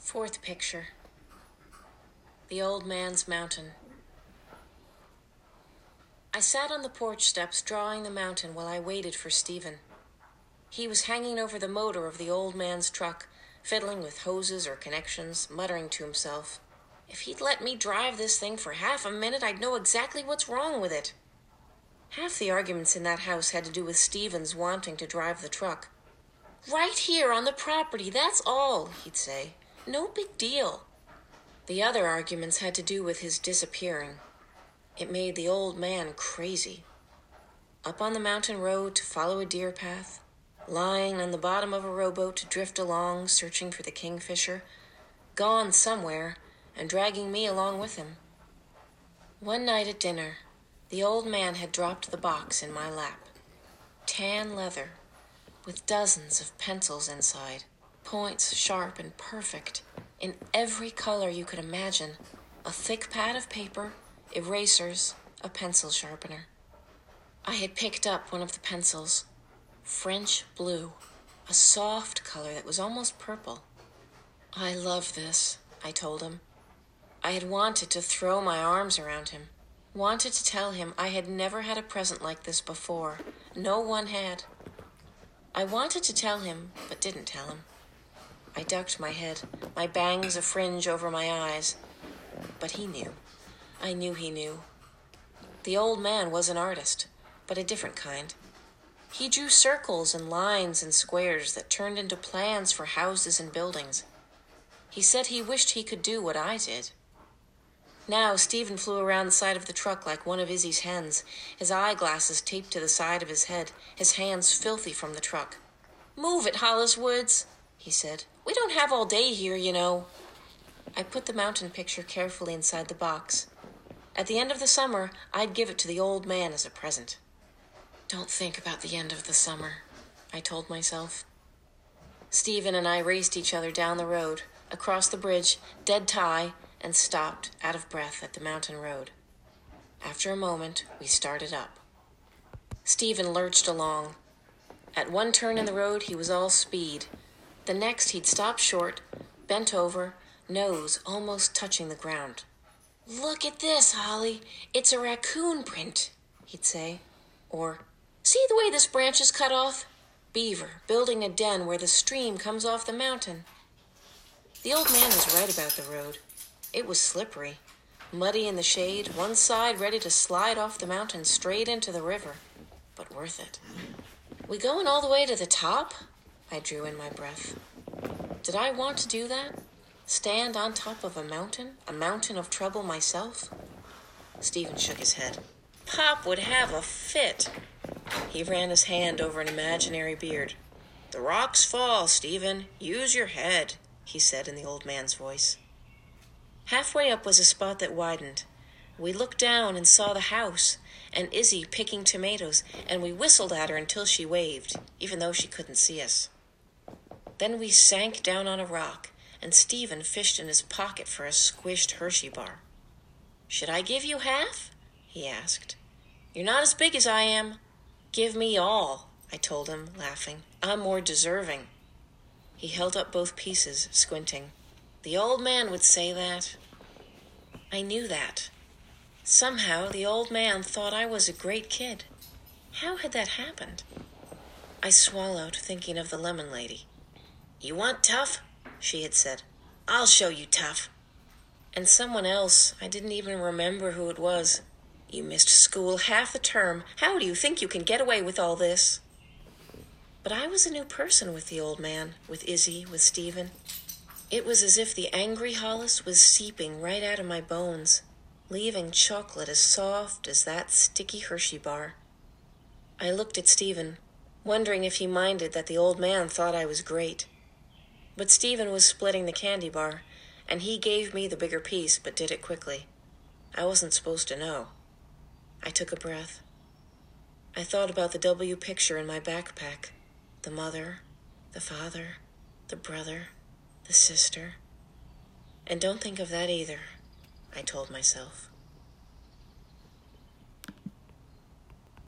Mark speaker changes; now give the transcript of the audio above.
Speaker 1: Fourth picture. The Old Man's Mountain. I sat on the porch steps drawing the mountain while I waited for Stephen. He was hanging over the motor of the old man's truck, fiddling with hoses or connections, muttering to himself. If he'd let me drive this thing for half a minute, I'd know exactly what's wrong with it. Half the arguments in that house had to do with Stephen's wanting to drive the truck. Right here on the property, that's all, he'd say. No big deal. The other arguments had to do with his disappearing. It made the old man crazy. Up on the mountain road to follow a deer path, lying on the bottom of a rowboat to drift along, searching for the kingfisher, gone somewhere, and dragging me along with him. One night at dinner, the old man had dropped the box in my lap. Tan leather, with dozens of pencils inside, points sharp and perfect, in every color you could imagine, a thick pad of paper, erasers, a pencil sharpener. I had picked up one of the pencils, French blue, a soft color that was almost purple. I love this, I told him. I had wanted to throw my arms around him, wanted to tell him I had never had a present like this before. No one had. I wanted to tell him, but didn't tell him. I ducked my head, my bangs a fringe over my eyes. But he knew. I knew he knew. The old man was an artist, but a different kind. He drew circles and lines and squares that turned into plans for houses and buildings. He said he wished he could do what I did. Now Stephen flew around the side of the truck like one of Izzy's hens, his eyeglasses taped to the side of his head, his hands filthy from the truck. "Move it, Hollis Woods," he said. "We don't have all day here, you know." I put the mountain picture carefully inside the box. At the end of the summer, I'd give it to the old man as a present. Don't think about the end of the summer, I told myself. Stephen and I raced each other down the road, across the bridge, dead tie, and stopped, out of breath, at the mountain road. After a moment, we started up. Stephen lurched along. At one turn in the road, he was all speed. The next, he'd stop short, bent over, nose almost touching the ground. "Look at this, Holly. It's a raccoon print," he'd say. Or, "See the way this branch is cut off? Beaver building a den where the stream comes off the mountain." The old man was right about the road. It was slippery, muddy in the shade, one side ready to slide off the mountain straight into the river, but worth it. "We going all the way to the top?" I drew in my breath. Did I want to do that? Stand on top of a mountain of trouble myself? Stephen shook his head. Pop would have a fit. He ran his hand over an imaginary beard. "The rocks fall, Stephen. Use your head," he said in the old man's voice. Halfway up was a spot that widened. We looked down and saw the house, and Izzy picking tomatoes, and we whistled at her until she waved, even though she couldn't see us. Then we sank down on a rock, and Stephen fished in his pocket for a squished Hershey bar. "Should I give you half?" he asked. "You're not as big as I am." "Give me all," I told him, laughing. "I'm more deserving." He held up both pieces, squinting. "The old man would say that." I knew that. Somehow the old man thought I was a great kid. How had that happened? I swallowed, thinking of the lemon lady. "You want tough?" she had said. "I'll show you tough." And someone else, I didn't even remember who it was. "You missed school half the term. How do you think you can get away with all this?" But I was a new person with the old man, with Izzy, with Stephen. It was as if the angry Hollis was seeping right out of my bones, leaving chocolate as soft as that sticky Hershey bar. I looked at Stephen, wondering if he minded that the old man thought I was great. But Stephen was splitting the candy bar, and he gave me the bigger piece, but did it quickly. I wasn't supposed to know. I took a breath. I thought about the W picture in my backpack. The mother, the father, the brother, the sister. And don't think of that either, I told myself.